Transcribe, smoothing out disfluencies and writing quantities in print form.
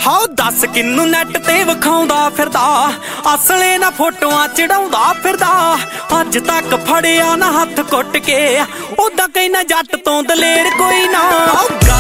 How ਦੱਸ ਕਿੰਨੂੰ net ਤੇ ਵਿਖਾਉਂਦਾ ਫਿਰਦਾ, ਅਸਲੇ ਨਾ ਫੋਟੋਆਂ ਚੜਾਉਂਦਾ ਫਿਰਦਾ। ਅੱਜ ਤੱਕ ਫੜਿਆ ਨਾ ਹੱਥ ਕੁੱਟ ਕੇ, ਉਦਾਂ ਕਹਿੰਦਾ ਜੱਟ ਤੋਂ ਦਲੇਰ ਕੋਈ ਨਾ।